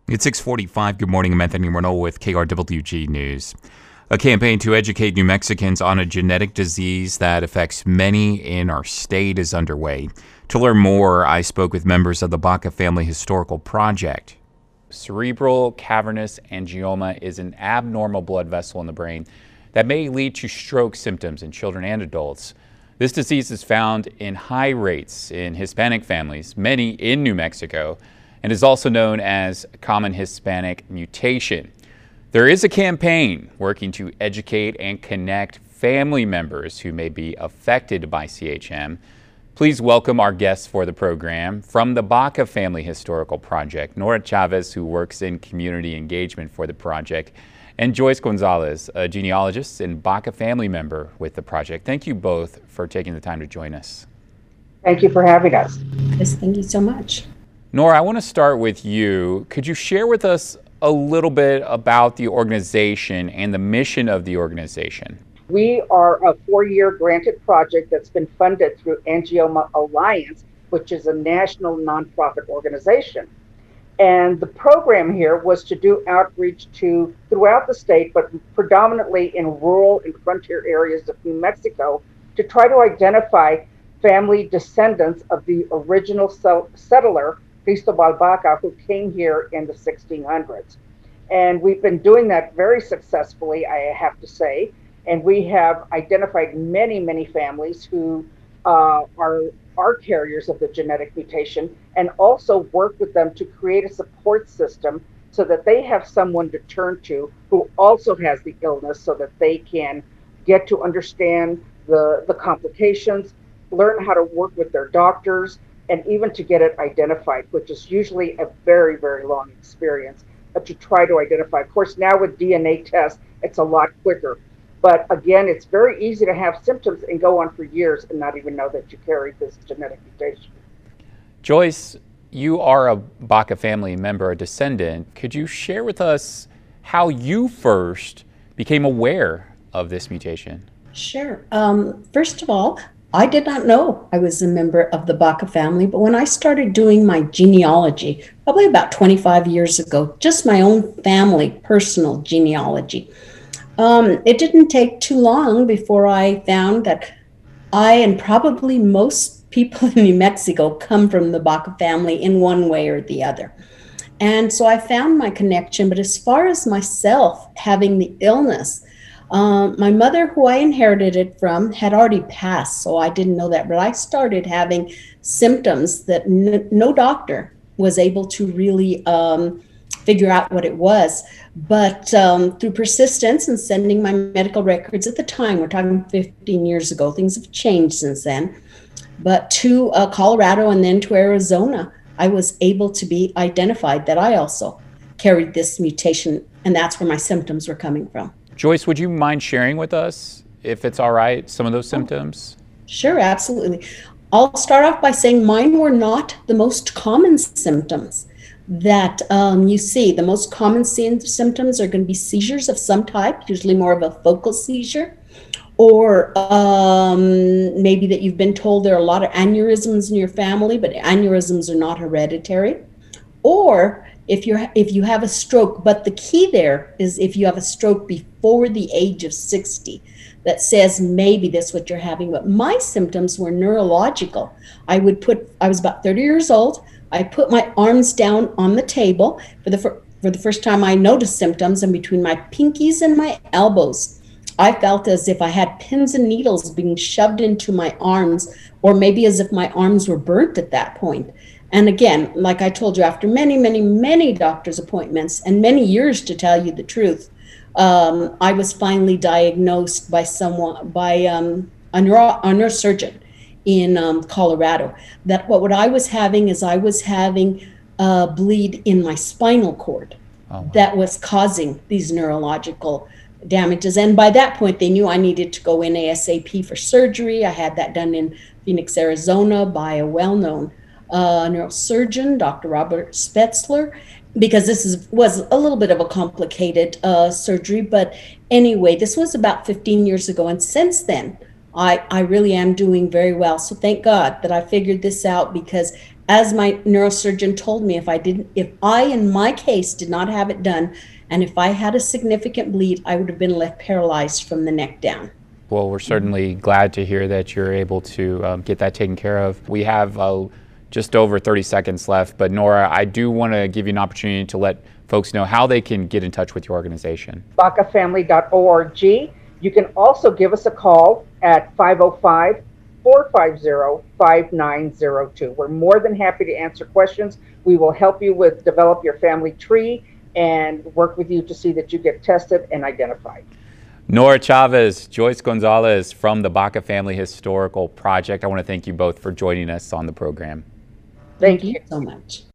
It's 6:45. Good morning. I'm Anthony Renault with KRWG News. A campaign to educate New Mexicans on a genetic disease that affects many in our state is underway. To learn more, I spoke with members of the Baca Family Historical Project. Cerebral cavernous angioma is an abnormal blood vessel in the brain that may lead to stroke symptoms in children and adults. This disease is found in high rates in Hispanic families, many in New Mexico, and is also known as common Hispanic mutation. There is a campaign working to educate and connect family members who may be affected by CHM. Please welcome our guests for the program. From the Baca Family Historical Project, Nora Chavez, who works in community engagement for the project, and Joyce Gonzalez, a genealogist and Baca family member with the project. Thank you both for taking the time to join us. Thank you for having us. Yes, thank you so much. Nora, I want to start with you. Could you share with us a little bit about the organization and the mission of the organization? We are a 4-year granted project that's been funded through Angioma Alliance, which is a national nonprofit organization. And the program here was to do outreach to throughout the state, but predominantly in rural and frontier areas of New Mexico, to try to identify family descendants of the original settler, Cristobal Baca, who came here in the 1600s. And we've been doing that very successfully, I have to say. And we have identified many, many families who are carriers of the genetic mutation, and also work with them to create a support system so that they have someone to turn to who also has the illness, so that they can get to understand the complications, learn how to work with their doctors, and even to get it identified, which is usually a very, very long experience to try to identify. Of course, now with DNA tests, it's a lot quicker. But again, it's very easy to have symptoms and go on for years and not even know that you carry this genetic mutation. Joyce, you are a Baca family member, a descendant. Could you share with us how you first became aware of this mutation? Sure. First of all, I did not know I was a member of the Baca family, but when I started doing my genealogy, probably about 25 years ago, just my own family, personal genealogy, it didn't take too long before I found that I and probably most people in New Mexico come from the Baca family in one way or the other. And so I found my connection, but as far as myself having the illness, my mother, who I inherited it from, had already passed, so I didn't know that. But I started having symptoms that no doctor was able to really figure out what it was. But through persistence and sending my medical records at the time, we're talking 15 years ago, things have changed since then, but to Colorado and then to Arizona, I was able to be identified that I also carried this mutation, and that's where my symptoms were coming from. Joyce, would you mind sharing with us, if it's all right, some of those symptoms? Sure, absolutely. I'll start off by saying mine were not the most common symptoms that you see. The most common symptoms are going to be seizures of some type, usually more of a focal seizure, or maybe that you've been told there are a lot of aneurysms in your family, but aneurysms are not hereditary, or if you have a stroke. But the key there is if you have a stroke before the age of 60, that says maybe that's what you're having. But my symptoms were neurological. I was about 30 years old. I put my arms down on the table for the first time I noticed symptoms, and between my pinkies and my elbows, I felt as if I had pins and needles being shoved into my arms, or maybe as if my arms were burnt at that point. And again, like I told you, after many, many, many doctor's appointments and many years, to tell you the truth, I was finally diagnosed by a neurosurgeon in Colorado, that what I was having is I was having a bleed in my spinal cord. Oh, wow. That was causing these neurological damages. And by that point, they knew I needed to go in ASAP for surgery. I had that done in Phoenix, Arizona by a well-known neurosurgeon, Dr. Robert Spetzler, because this was a little bit of a complicated surgery. But anyway, this was about 15 years ago. And since then, I really am doing very well. So thank God that I figured this out, because as my neurosurgeon told me, if I in my case did not have it done, and if I had a significant bleed, I would have been left paralyzed from the neck down. Well, we're certainly glad to hear that you're able to get that taken care of. We have just over 30 seconds left, but Nora, I do want to give you an opportunity to let folks know how they can get in touch with your organization. bacafamily.org. You can also give us a call at 505-450-5902. We're more than happy to answer questions. We will help you develop your family tree and work with you to see that you get tested and identified. Nora Chavez, Joyce Gonzalez from the Baca Family Historical Project. I want to thank you both for joining us on the program. Thank you so much.